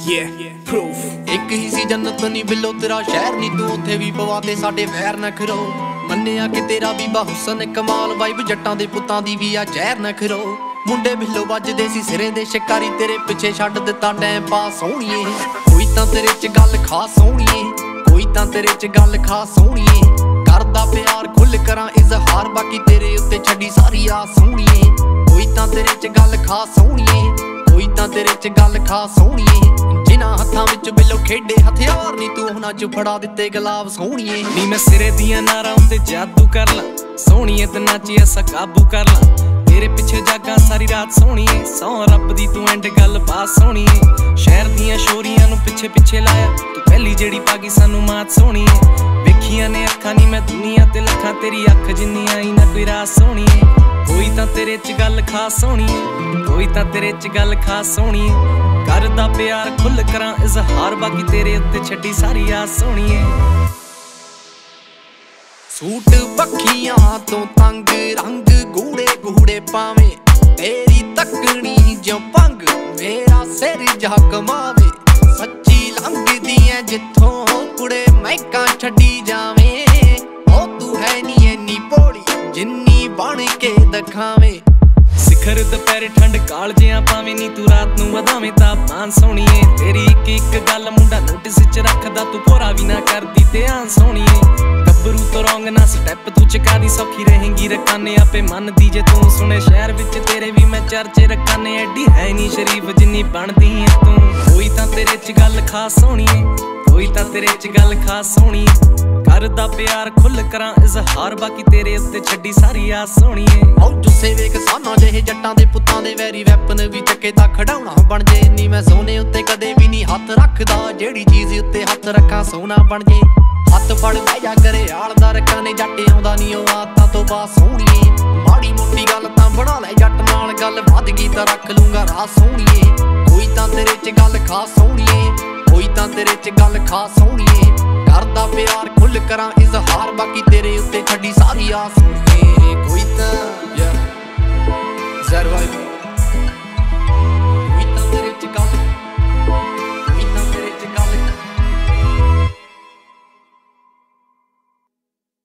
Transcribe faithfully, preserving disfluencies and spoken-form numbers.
Yeah, proof एक ही सी जन्नत नी below तेरा शहर नी तू उत्थे भी पवाते साडे वैर न खरो मन्निया कि तेरा भी हुसन कमाल वाइब जट्टां दे पुत्तां दी भी आ जहर न खरो मुंडे बिलो वजदे सी सिरे दे शिकारी तेरे पिछे छड्ड दित्ता टाइम पास सोहणीए कोई तां तेरे च गल खास सोहणीए कोई तां तेरे च गल खास सोहणीए करदा प्यार खुल करां इजहार बाकी तेरे उत्ते छड्डी सारी आस सोहणीए कोई तां तेरे च गल खास सोहणीए कोई तां तेरे च गल खास सोहणीए जिन्हां हत्थां विच बिलो खेडे हथियार नी तू उहनां च फड़ा दित्ते गुलाब सोहणीए नी मैं सिरे दियां नारां ते जादू कर ला सोहणीए ते नाची ऐसा काबू कर ला तेरे पिछे जागा सारी रात सोहणीए सौ रब दी तू एंड गल पास सोहणीए शहर दियां शोरियां नू पिछे पिछे लाया तू पहली जेड़ी पागी सानू मात सोहणीए वेखियां ने अखां नी मैं दुनिया ते लखां तेरी अख जिन्नी आई ना कोई रात सोहणीए कोई तां तेरे च गल खास सोहणीए कोई तां तेरे च गल खास सोहणीए करदा प्यार खुल करां इजहार बाकी तेरे उत्ते छड्डी सारी आस सोहणीए सूट पखियां तो तंग रंग गूड़े गूड़े पावे तेरी तकनी जो पंग मेरा सिर जा कमावे सच्ची लंघदी ऐ जिथों कुड़े मैकां छड्डी जावे ओ तू है नी इन्नी भोली जिन्नी बन के दिखावे सिखर दुपहर ठंड कालजियां पावे नी तू रात नू वधावे तापमान सोहणीए तेरी इक इक गल मुंडा नोटिस च रखदा तू भोरा भी ना करदी ध्यान सोहणीए गब्बरू तो रौंग ना स्टैप तू चका दी सौखी रहेंगी रकाने आपे मन दी जे तू सुने शहर विच तेरे भी मैं चर्चे रकाने एडी है नी शरीफ जिन्नी बनदी है तू कोई तां तेरे च गल खास सोहणीए कोई तां तेरे च गल खास सोहणीए करदा प्यार खुल करां इजहार बाकी तेरे उत्ते छड्डी सारी आस सोहणीए औ जुस्से वेख साना जेहे जट्टां दे पुत्तां दे वैरी वैपन भी चक्के दा खड़ाउणा बन जे नी मैं सोने उत्ते कदे भी नी हत्थ रखदा जेड़ी चीज उत्ते हत्थ रखां सोना बन जे हत्थ फड़ बह जा करे आलदा रखां ने जट आउंदा नी ओ आदतां तो बास सोहणीए माड़ी मोटी गल तां बना ले जट नाल गल वध गई तां रख लूंगा रास सोहणीए कोई तां तेरे च गल खास सोहणीए कोई तां तेरे च गल खास सोहणीए करदा प्यार खुल करां इजहार बाकी तेरे उत्ते छड्डी सारी आस सोहणीए कोई तां yeah. Zero